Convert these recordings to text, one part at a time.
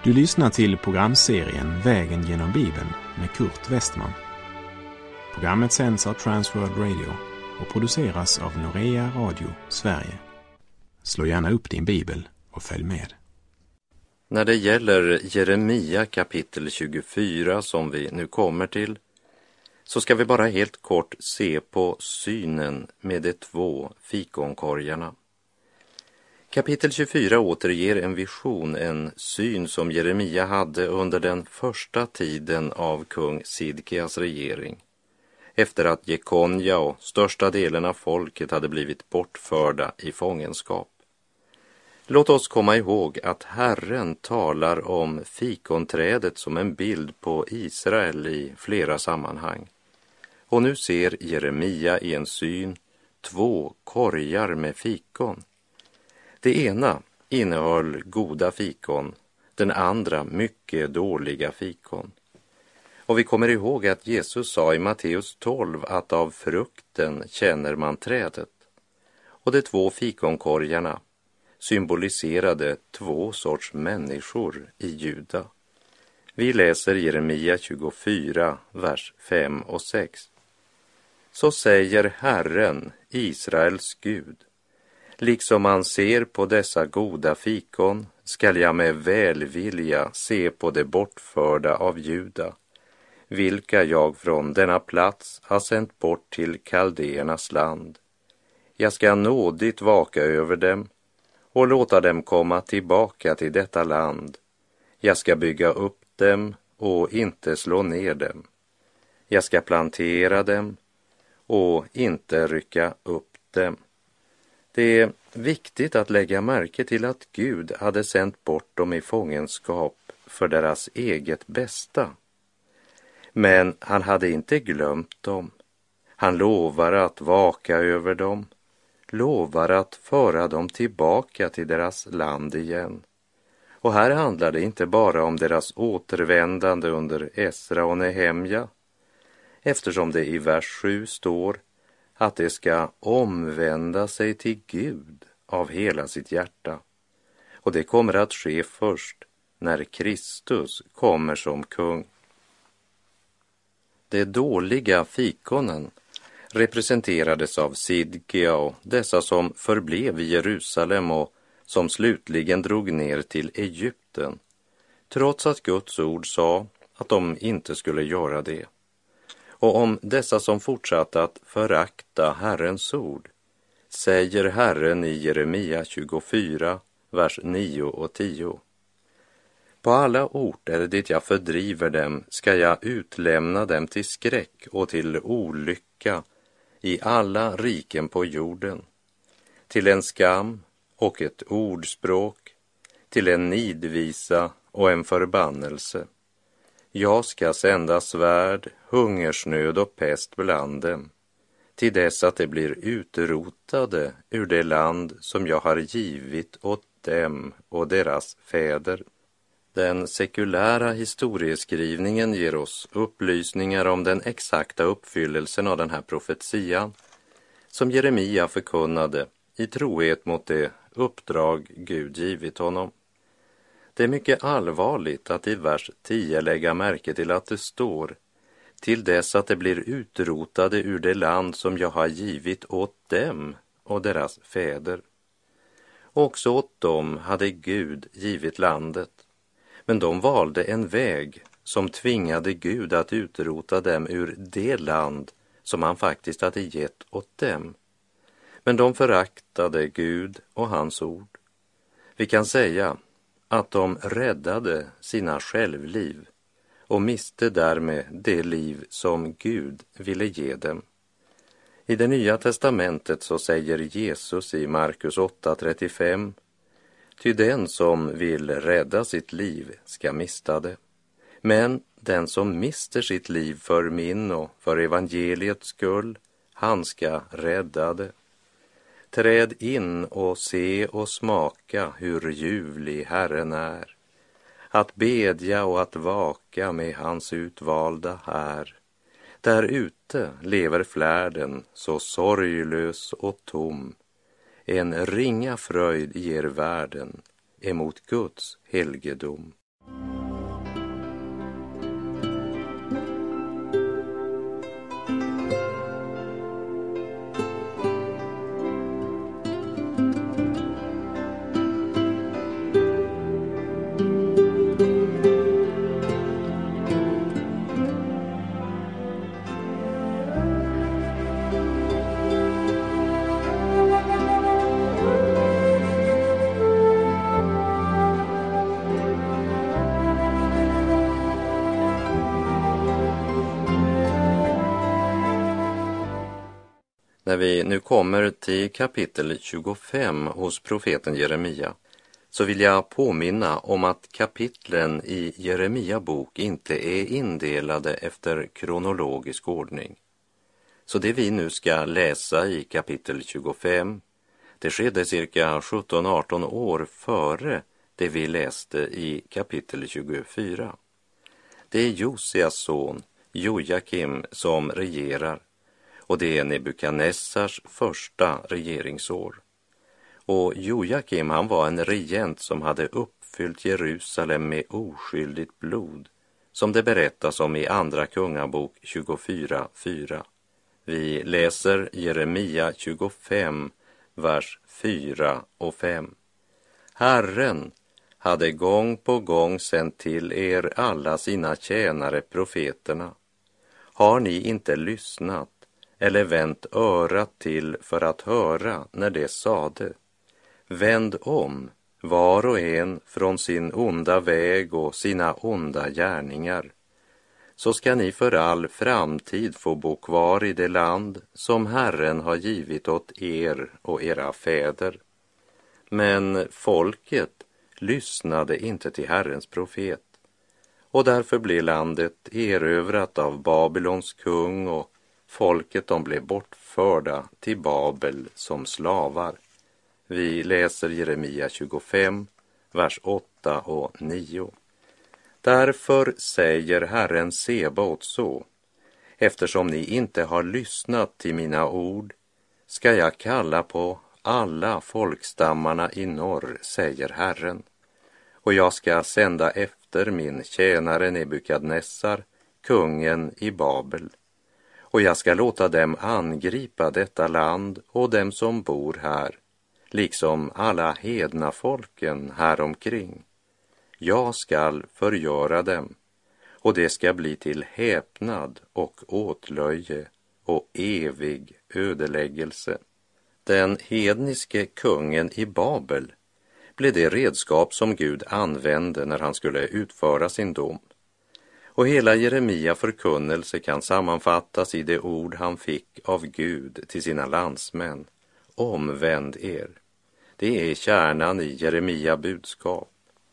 Du lyssnar till programserien Vägen genom Bibeln med Kurt Westman. Programmet sänds av Transworld Radio och produceras av Norea Radio Sverige. Slå gärna upp din bibel och följ med. När det gäller Jeremia kapitel 24 som vi nu kommer till, så ska vi bara helt kort se på synen med de 2 fikonkorgarna. Kapitel 24 återger en vision, en syn som Jeremia hade under den första tiden av kung Sidkias regering, efter att Jekonja och största delen av folket hade blivit bortförda i fångenskap. Låt oss komma ihåg att Herren talar om fikonträdet som en bild på Israel i flera sammanhang. Och nu ser Jeremia i en syn 2 korgar med fikon. Det ena innehöll goda fikon, den andra mycket dåliga fikon. Och vi kommer ihåg att Jesus sa i Matteus 12 att av frukten känner man trädet. Och de 2 fikonkorgarna symboliserade 2 sorts människor i Juda. Vi läser Jeremia 24, vers 5 och 6. Så säger Herren, Israels Gud: liksom man ser på dessa goda fikon skall jag med välvilja se på det bortförda av Juda, vilka jag från denna plats har sänt bort till kaldéernas land. Jag ska nådigt vaka över dem och låta dem komma tillbaka till detta land. Jag ska bygga upp dem och inte slå ner dem. Jag ska plantera dem och inte rycka upp dem. Det är viktigt att lägga märke till att Gud hade sänt bort dem i fångenskap för deras eget bästa. Men han hade inte glömt dem. Han lovar att vaka över dem, lovar att föra dem tillbaka till deras land igen. Och här handlar det inte bara om deras återvändande under Esra och Nehemja, eftersom det i vers 7 står att de ska omvända sig till Gud av hela sitt hjärta. Och det kommer att ske först när Kristus kommer som kung. De dåliga fikonen representerades av Sidkia och dessa som förblev i Jerusalem och som slutligen drog ner till Egypten, trots att Guds ord sa att de inte skulle göra det. Och om dessa som fortsatte att förakta Herrens ord, säger Herren i Jeremia 24, vers 9 och 10. På alla orter dit jag fördriver dem ska jag utlämna dem till skräck och till olycka i alla riken på jorden, till en skam och ett ordspråk, till en nidvisa och en förbannelse. Jag ska sända svärd, hungersnöd och pest bland dem, till dess att de blir utrotade ur det land som jag har givit åt dem och deras fäder. Den sekulära historieskrivningen ger oss upplysningar om den exakta uppfyllelsen av den här profetian som Jeremia förkunnade i trohet mot det uppdrag Gud givit honom. Det är mycket allvarligt att i vers 10 lägga märke till att det står till dess att det blir utrotade ur det land som jag har givit åt dem och deras fäder. Också åt dem hade Gud givit landet, men de valde en väg som tvingade Gud att utrota dem ur det land som han faktiskt hade gett åt dem. Men de föraktade Gud och hans ord. Vi kan säga att de räddade sina självliv och miste därmed det liv som Gud ville ge dem. I det nya testamentet så säger Jesus i Markus 8:35: ty den som vill rädda sitt liv ska mista det. Men den som mister sitt liv för min och för evangeliets skull, han ska rädda det. Träd in och se och smaka hur ljuvlig Herren är. Att bedja och att vaka med hans utvalda här. Där ute lever flärden så sorglös och tom. En ringa fröjd ger världen emot Guds helgedom. När vi nu kommer till kapitel 25 hos profeten Jeremia så vill jag påminna om att kapitlen i Jeremia bok inte är indelade efter kronologisk ordning. Så det vi nu ska läsa i kapitel 25, det skedde cirka 17-18 år före det vi läste i kapitel 24. Det är Josias son Jojakim som regerar och det är Nebukadnessars första regeringsår. Och Jojakim, han var en regent som hade uppfyllt Jerusalem med oskyldigt blod, som det berättas om i andra kungabok 24:4. Vi läser Jeremia 25, vers 4 och 5. Herren hade gång på gång sänt till er alla sina tjänare profeterna. Har ni inte lyssnat eller vänt örat till för att höra när det sade? Vänd om, var och en från sin onda väg och sina onda gärningar, så ska ni för all framtid få bo kvar i det land som Herren har givit åt er och era fäder. Men folket lyssnade inte till Herrens profet, och därför blev landet erövrat av Babylons kung och folket de blev bortförda till Babel som slavar. Vi läser Jeremia 25, vers 8 och 9. Därför säger Herren Sebaot så: eftersom ni inte har lyssnat till mina ord ska jag kalla på alla folkstammarna i norr, säger Herren. Och jag ska sända efter min tjänare Nebukadnessar, kungen i Babel. Och jag ska låta dem angripa detta land och dem som bor här, liksom alla hedna folken här omkring. Jag skall förgöra dem, och det ska bli till häpnad och åtlöje och evig ödeläggelse. Den hedniske kungen i Babel blev det redskap som Gud använde när han skulle utföra sin dom. Och hela Jeremia förkunnelse kan sammanfattas i det ord han fick av Gud till sina landsmän: omvänd er. Det är kärnan i Jeremia budskap.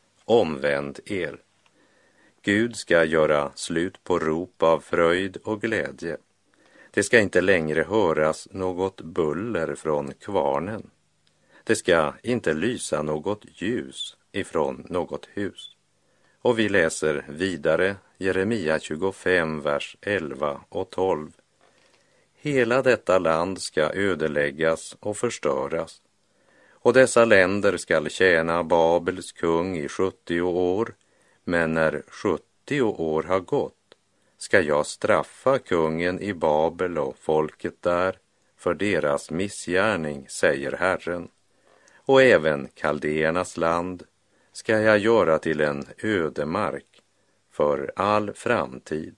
Omvänd er. Gud ska göra slut på rop av fröjd och glädje. Det ska inte längre höras något buller från kvarnen. Det ska inte lysa något ljus ifrån något hus. Och vi läser vidare Jeremia 25, vers 11 och 12. Hela detta land ska ödeläggas och förstöras. Och dessa länder skall tjäna Babels kung i 70 år, men när 70 år har gått ska jag straffa kungen i Babel och folket där för deras missgärning, säger Herren. Och även kaldéernas land ska jag göra till en ödemark för all framtid.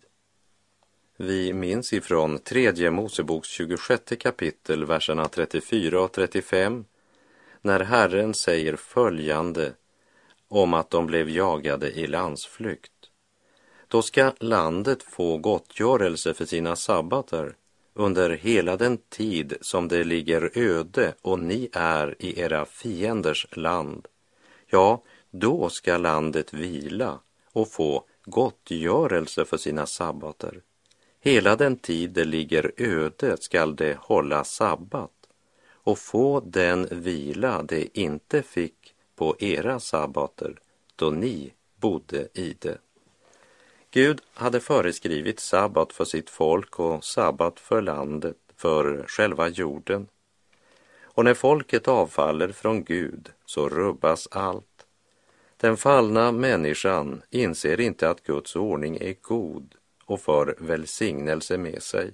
Vi minns ifrån 3 Moseboks 26 kapitel, verserna 34 och 35, när Herren säger följande om att de blev jagade i landsflykt. Då ska landet få gottgörelse för sina sabbater under hela den tid som det ligger öde och ni är i era fienders land. Ja, då ska landet vila och få gottgörelse för sina sabbater. Hela den tid det ligger öde skall det hålla sabbat och få den vila det inte fick på era sabbater då ni bodde i det. Gud hade föreskrivit sabbat för sitt folk och sabbat för landet, för själva jorden. Och när folket avfaller från Gud så rubbas allt. Den fallna människan inser inte att Guds ordning är god och för välsignelse med sig.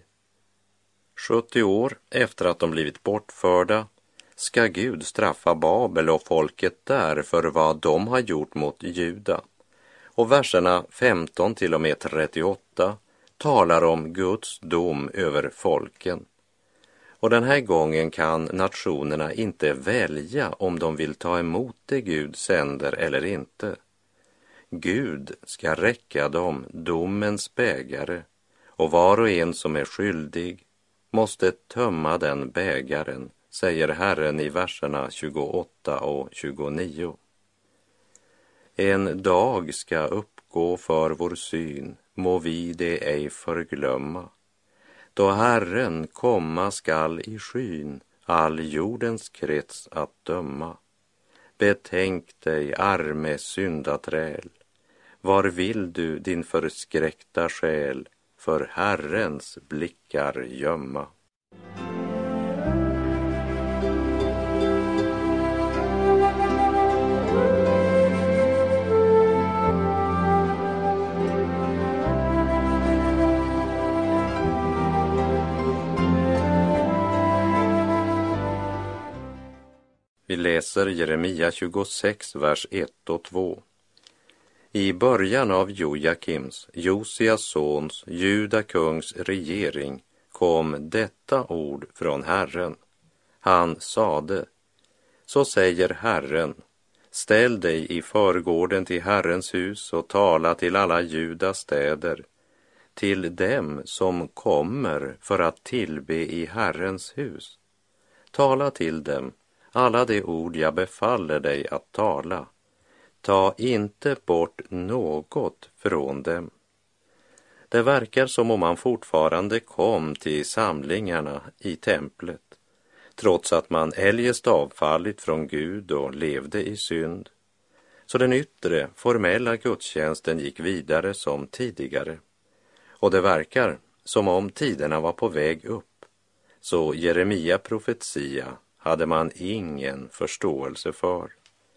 70 år efter att de blivit bortförda ska Gud straffa Babel och folket där för vad de har gjort mot Juda. Och verserna 15 till och med 38 talar om Guds dom över folken. Och den här gången kan nationerna inte välja om de vill ta emot det Gud sänder eller inte. Gud ska räcka dem domens bägare, och var och en som är skyldig måste tömma den bägaren, säger Herren i verserna 28 och 29. En dag ska uppgå för vår syn, må vi det ej förglömma. Då Herren komma skall i skyn, all jordens krets att döma. Betänk dig, arme syndaträl, var vill du din förskräckta själ för Herrens blickar gömma? Vi läser Jeremia 26, vers 1 och 2. I början av Jojakims, Josias sons, Juda kungs regering kom detta ord från Herren. Han sade, så säger Herren, ställ dig i förgården till Herrens hus och tala till alla Judas städer, till dem som kommer för att tillbe i Herrens hus. Tala till dem alla de ord jag befaller dig att tala. Ta inte bort något från dem. Det verkar som om man fortfarande kom till samlingarna i templet, trots att man eljest avfallit från Gud och levde i synd. Så den yttre, formella gudstjänsten gick vidare som tidigare. Och det verkar som om tiderna var på väg upp. Så Jeremia profetia hade man ingen förståelse för.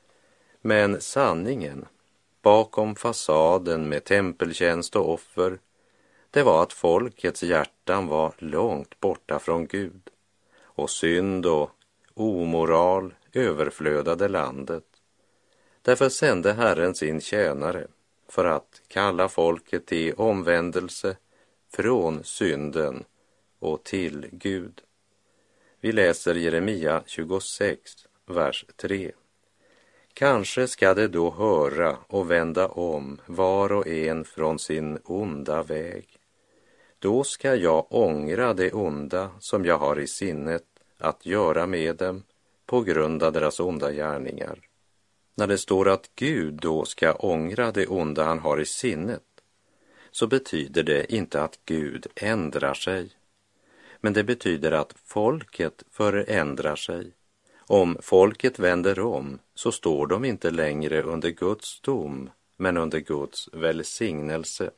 Men sanningen bakom fasaden med tempeltjänst och offer, det var att folkets hjärtan var långt borta från Gud, och synd och omoral överflödade landet. Därför sände Herren sin tjänare för att kalla folket till omvändelse från synden och till Gud. Vi läser Jeremia 26, vers 3. Kanske ska det då höra och vända om var och en från sin onda väg. Då ska jag ångra det onda som jag har i sinnet att göra med dem på grund av deras onda gärningar. När det står att Gud då ska ångra det onda han har i sinnet, så betyder det inte att Gud ändrar sig. Men det betyder att folket förändrar sig. Om folket vänder om så står de inte längre under Guds dom, men under Guds välsignelse.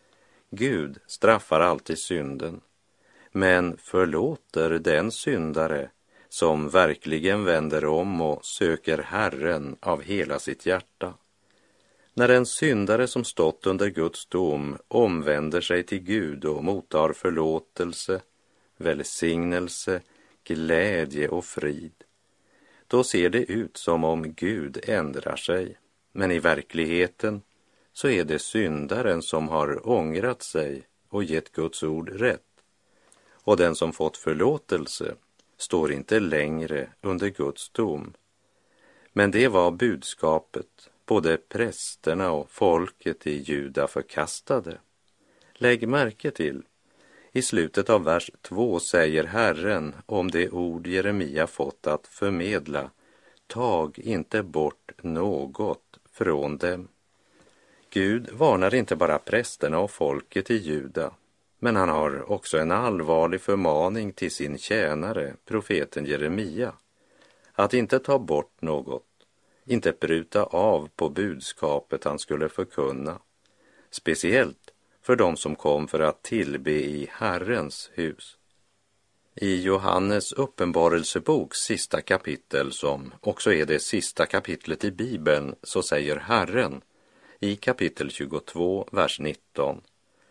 Gud straffar alltid synden, men förlåter den syndare som verkligen vänder om och söker Herren av hela sitt hjärta. När en syndare som stått under Guds dom omvänder sig till Gud och mottar förlåtelse, välsignelse, glädje och frid, då ser det ut som om Gud ändrar sig. Men i verkligheten så är det syndaren som har ångrat sig och gett Guds ord rätt. Och den som fått förlåtelse står inte längre under Guds dom. Men det var budskapet både prästerna och folket i Juda förkastade. Lägg märke till, i slutet av vers 2 säger Herren om det ord Jeremia fått att förmedla: tag inte bort något från dem. Gud varnar inte bara prästerna och folket i Juda, men han har också en allvarlig förmaning till sin tjänare, profeten Jeremia, att inte ta bort något, inte bryta av på budskapet han skulle förkunna, speciellt för de som kom för att tillbe i Herrens hus. I Johannes uppenbarelsebok sista kapitel, som också är det sista kapitlet i Bibeln, så säger Herren i kapitel 22, vers 19: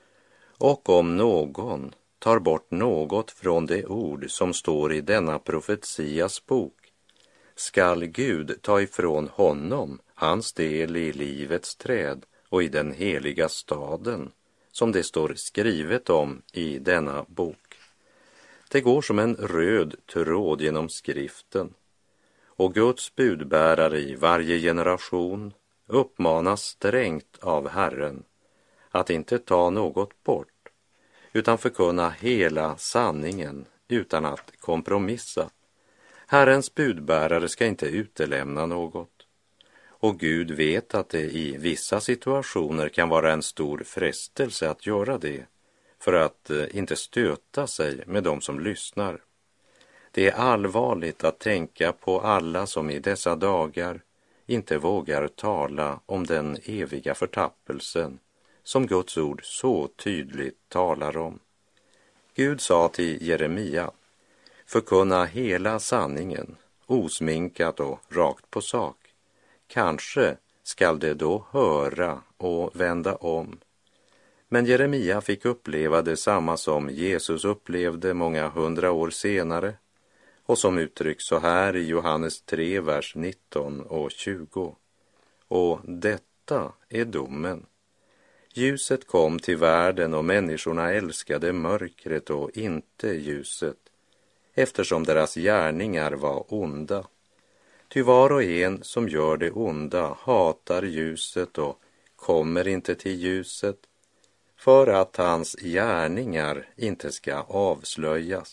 och om någon tar bort något från det ord som står i denna profetias bok, skall Gud ta ifrån honom hans del i livets träd och i den heliga staden, som det står skrivet om i denna bok. Det går som en röd tråd genom skriften, och Guds budbärare i varje generation uppmanas strängt av Herren att inte ta något bort, utan förkunna hela sanningen utan att kompromissa. Herrens budbärare ska inte utelämna något. Och Gud vet att det i vissa situationer kan vara en stor frestelse att göra det, för att inte stöta sig med de som lyssnar. Det är allvarligt att tänka på alla som i dessa dagar inte vågar tala om den eviga förtappelsen som Guds ord så tydligt talar om. Gud sa till Jeremia: förkunna hela sanningen, osminkat och rakt på sak. Kanske skall det då höra och vända om. Men Jeremia fick uppleva detsamma som Jesus upplevde många 100 år senare, och som uttrycks så här i Johannes 3, vers 19 och 20. Och detta är domen. Ljuset kom till världen och människorna älskade mörkret och inte ljuset, eftersom deras gärningar var onda. Ty var och en som gör det onda hatar ljuset och kommer inte till ljuset, för att hans gärningar inte ska avslöjas.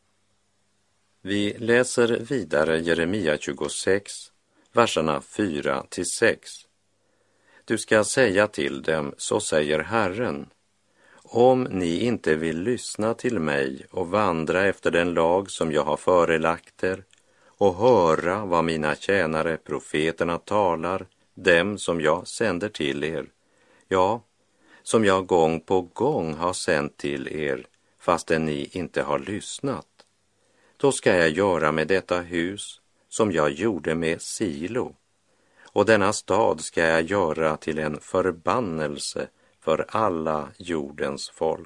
Vi läser vidare Jeremia 26, verserna 4-6. Du ska säga till dem, så säger Herren: om ni inte vill lyssna till mig och vandra efter den lag som jag har förelagt er, och höra vad mina tjänare profeterna talar, dem som jag sänder till er, ja, som jag gång på gång har sänt till er, fastän ni inte har lyssnat, då ska jag göra med detta hus som jag gjorde med Silo, och denna stad ska jag göra till en förbannelse för alla jordens folk.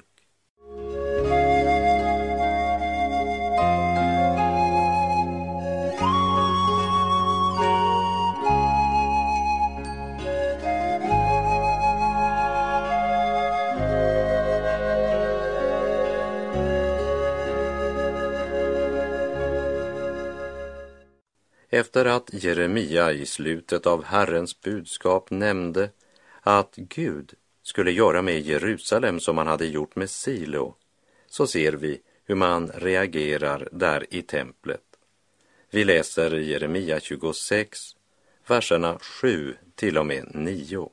Efter att Jeremia i slutet av Herrens budskap nämnde att Gud skulle göra med Jerusalem som han hade gjort med Silo, så ser vi hur man reagerar där i templet. Vi läser Jeremia 26, verserna 7 till och med 9.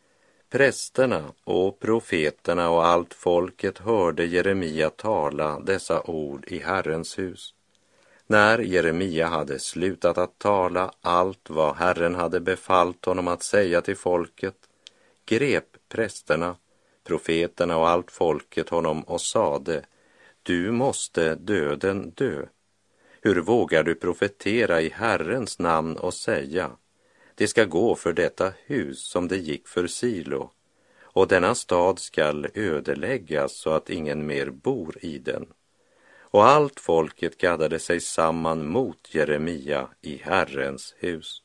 Prästerna och profeterna och allt folket hörde Jeremia tala dessa ord i Herrens hus. När Jeremia hade slutat att tala allt vad Herren hade befallt honom att säga till folket, grep prästerna, profeterna och allt folket honom och sade: du måste döden dö. Hur vågar du profetera i Herrens namn och säga: det ska gå för detta hus som det gick för Silo, och denna stad skall ödeläggas så att ingen mer bor i den. Och allt folket gaddade sig samman mot Jeremia i Herrens hus.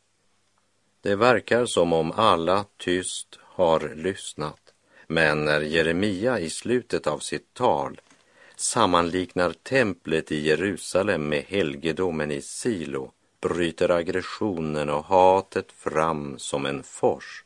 Det verkar som om alla tyst har lyssnat, men när Jeremia i slutet av sitt tal sammanliknar templet i Jerusalem med helgedomen i Silo, bryter aggressionen och hatet fram som en fors.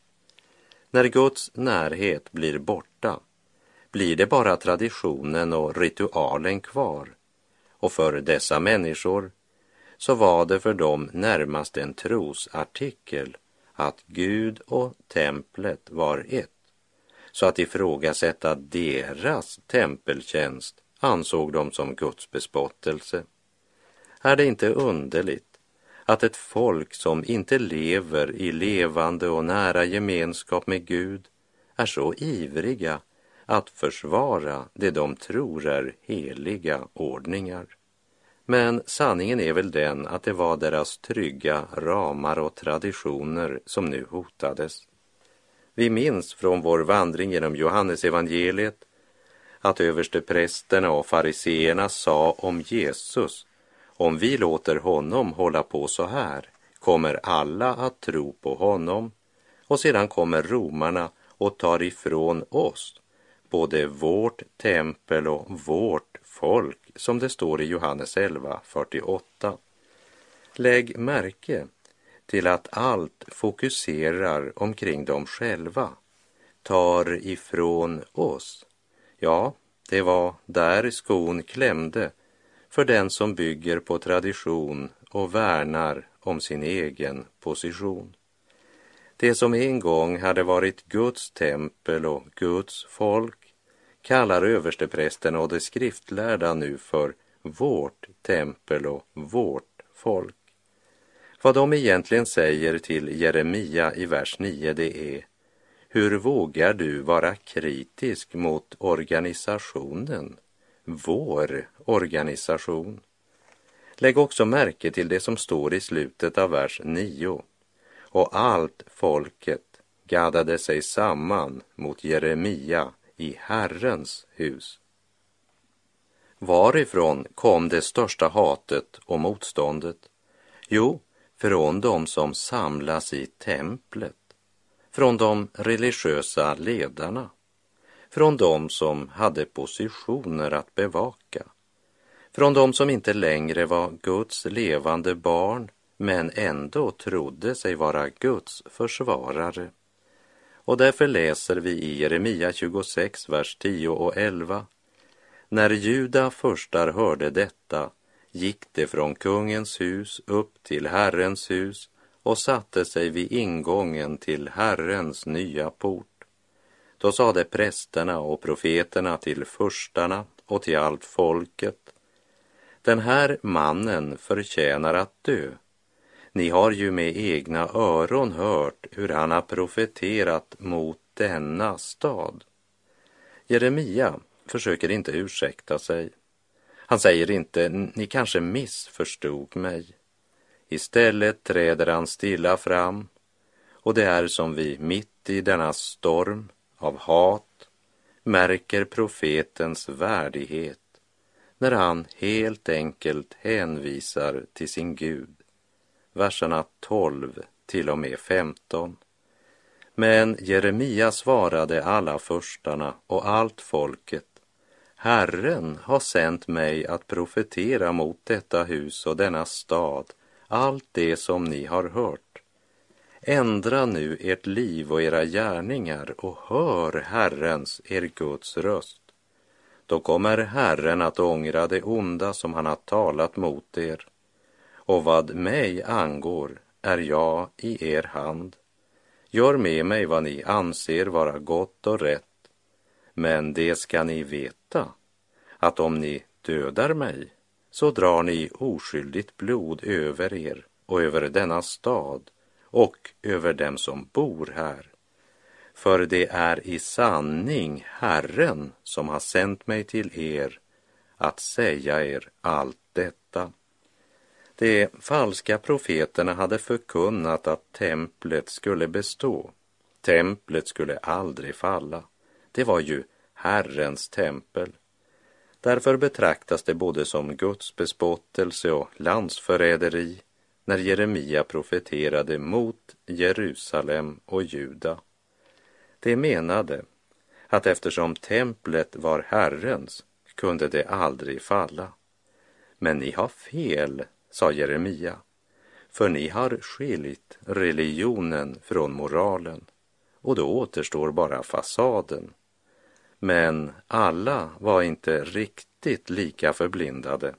När Guds närhet blir borta, blir det bara traditionen och ritualen kvar. Och för dessa människor så var det för dem närmast en trosartikel att Gud och templet var ett. Så att ifrågasätta deras tempeltjänst ansåg de som Guds bespottelse. Är det inte underligt att ett folk som inte lever i levande och nära gemenskap med Gud är så ivriga att försvara det de tror är heliga ordningar? Men sanningen är väl den att det var deras trygga ramar och traditioner som nu hotades. Vi minns från vår vandring genom Johannes evangeliet att översteprästerna och fariseerna sa om Jesus: om vi låter honom hålla på så här kommer alla att tro på honom, och sedan kommer romarna och tar ifrån oss både vårt tempel och vårt folk, som det står i Johannes 11:48. Lägg märke till att allt fokuserar omkring dem själva. Tar ifrån oss. Ja, det var där skon klämde, för den som bygger på tradition och värnar om sin egen position. Det som en gång hade varit Guds tempel och Guds folk kallar översteprästen och de skriftlärda nu för vårt tempel och vårt folk. Vad de egentligen säger till Jeremia i vers 9, det är: hur vågar du vara kritisk mot organisationen, vår organisation? Lägg också märke till det som står i slutet av vers 9. Och allt folket gaddade sig samman mot Jeremia i Herrens hus. Varifrån kom det största hatet och motståndet? Jo, från de som samlas i templet, från de religiösa ledarna, från de som hade positioner att bevaka, från de som inte längre var Guds levande barn men ändå trodde sig vara Guds försvarare. Och därför läser vi i Jeremia 26, vers 10 och 11. När Juda förstar hörde detta gick det från kungens hus upp till Herrens hus och satte sig vid ingången till Herrens nya port. Då sade prästerna och profeterna till furstarna och till allt folket: den här mannen förtjänar att dö. Ni har ju med egna öron hört hur han har profeterat mot denna stad. Jeremia försöker inte ursäkta sig. Han säger inte: ni kanske missförstod mig. Istället träder han stilla fram, och det är som vi mitt i denna storm av hat märker profetens värdighet när han helt enkelt hänvisar till sin Gud. Verserna 12 till och med 15. Men Jeremia svarade alla furstarna och allt folket: Herren har sänt mig att profetera mot detta hus och denna stad, allt det som ni har hört. Ändra nu ert liv och era gärningar och hör Herrens, er Guds röst. Då kommer Herren att ångra det onda som han har talat mot er. Och vad mig angår är jag i er hand. Gör med mig vad ni anser vara gott och rätt. Men det ska ni veta, att om ni dödar mig, så drar ni oskyldigt blod över er och över denna stad och över dem som bor här. För det är i sanning Herren som har sänt mig till er att säga er allt detta. De falska profeterna hade förkunnat att templet skulle bestå. Templet skulle aldrig falla. Det var ju Herrens tempel. Därför betraktas det både som Guds bespottelse och landsförräderi när Jeremia profeterade mot Jerusalem och Juda. De menade att eftersom templet var Herrens kunde det aldrig falla. Men ni har fel, sa Jeremia, för ni har skilt religionen från moralen, och då återstår bara fasaden. Men alla var inte riktigt lika förblindade.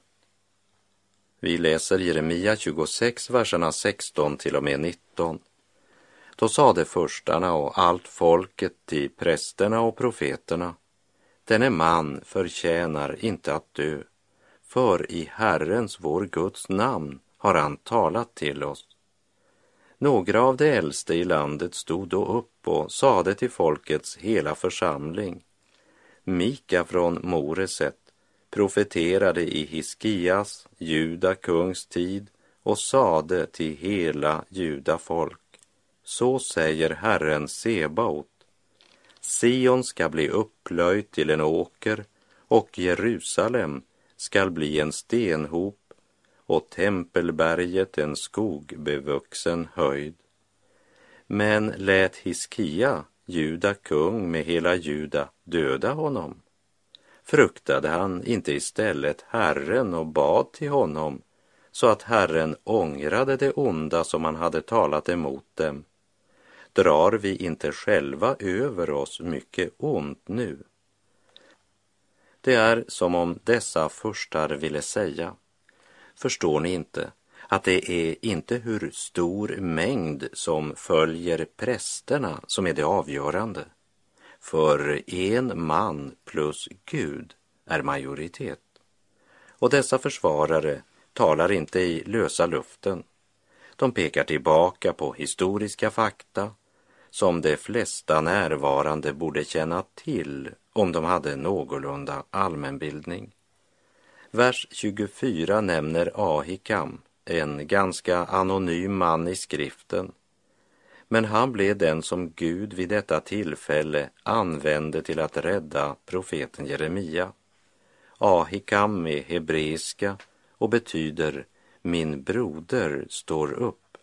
Vi läser Jeremia 26, verserna 16 till och med 19. Då sade furstarna och allt folket till prästerna och profeterna: denne man förtjänar inte att dö, för i Herrens, vår Guds namn, har han talat till oss. Några av de äldste i landet stod då upp och sade till folkets hela församling: Mika från Moreset profeterade i Hiskias, Juda kungs tid, och sade till hela Juda folk: så säger Herren Sebaot: Sion ska bli upplöjt till en åker, och Jerusalem skall bli en stenhop, och tempelberget en skogbevuxen höjd. Men lät Hiskia, Juda kung med hela Juda, döda honom? Fruktade han inte istället Herren och bad till honom, så att Herren ångrade det onda som han hade talat emot dem? Drar vi inte själva över oss mycket ont nu? Det är som om dessa furstar ville säga: förstår ni inte att det är inte hur stor mängd som följer prästerna som är det avgörande? För en man plus Gud är majoritet. Och dessa försvarare talar inte i lösa luften. De pekar tillbaka på historiska fakta som de flesta närvarande borde känna till om de hade någorlunda allmänbildning. Vers 24 nämner Ahikam, en ganska anonym man i skriften. Men han blev den som Gud vid detta tillfälle använde till att rädda profeten Jeremia. Ahikam är hebreiska och betyder min broder står upp.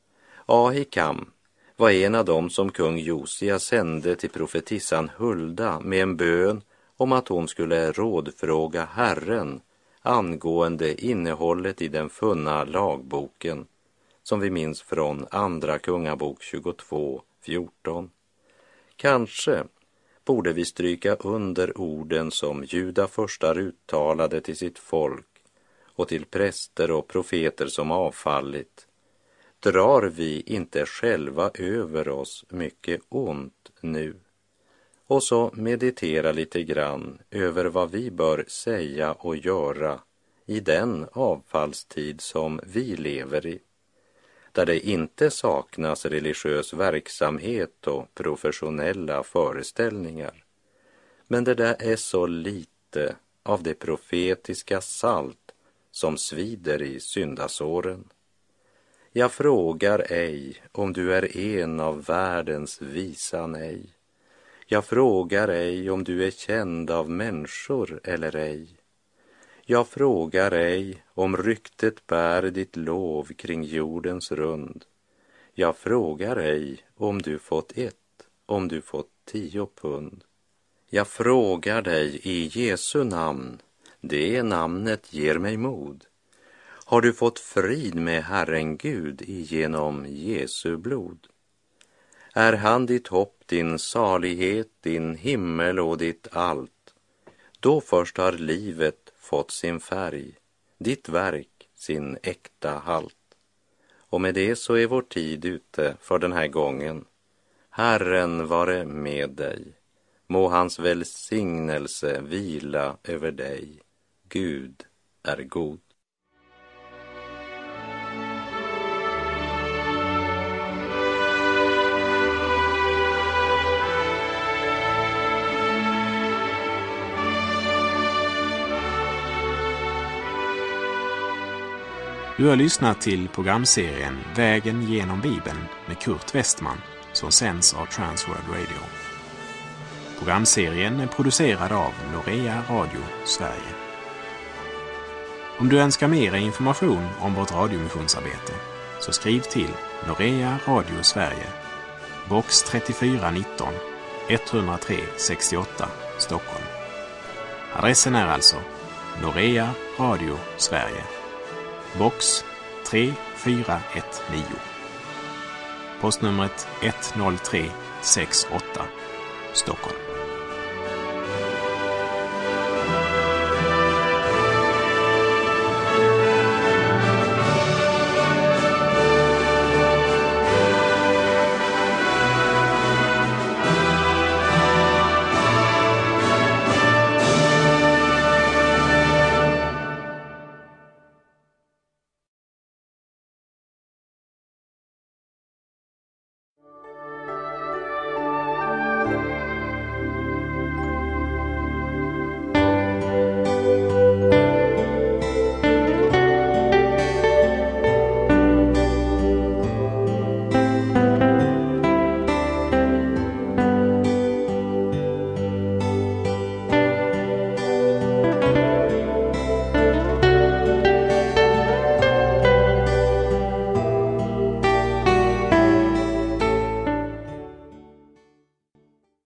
Ahikam var en av dem som kung Josia sände till profetissan Hulda med en bön om att hon skulle rådfråga Herren angående innehållet i den funna lagboken, som vi minns från andra kungabok 22:14. Kanske borde vi stryka under orden som Juda förstar uttalade till sitt folk och till präster och profeter som avfallit. Drar vi inte själva över oss mycket ont nu? Och så meditera lite grann över vad vi bör säga och göra i den avfallstid som vi lever i, där det inte saknas religiös verksamhet och professionella föreställningar, men där det är så lite av det profetiska salt som svider i syndasåren. Jag frågar ej om du är en av världens visa nej. Jag frågar ej om du är känd av människor eller ej. Jag frågar ej om ryktet bär ditt lov kring jordens rund. Jag frågar ej om du fått 1, om du fått 10 pund. Jag frågar dig i Jesu namn, det namnet ger mig mod. Har du fått frid med Herren Gud genom Jesu blod? Är han ditt hopp, din salighet, din himmel och ditt allt? Då först har livet fått sin färg, ditt verk sin äkta halt. Och med det så är vår tid ute för den här gången. Herren vare med dig. Må hans välsignelse vila över dig. Gud är god. Du har lyssnat till programserien Vägen genom Bibeln med Kurt Westman som sänds av Transworld Radio. Programserien är producerad av Norea Radio Sverige. Om du önskar mer information om vårt radiomissionsarbete så skriv till Norea Radio Sverige, box 3419 103 68 Stockholm. Adressen är alltså Norea Radio Sverige, box 3419. Postnumret 10368 Stockholm.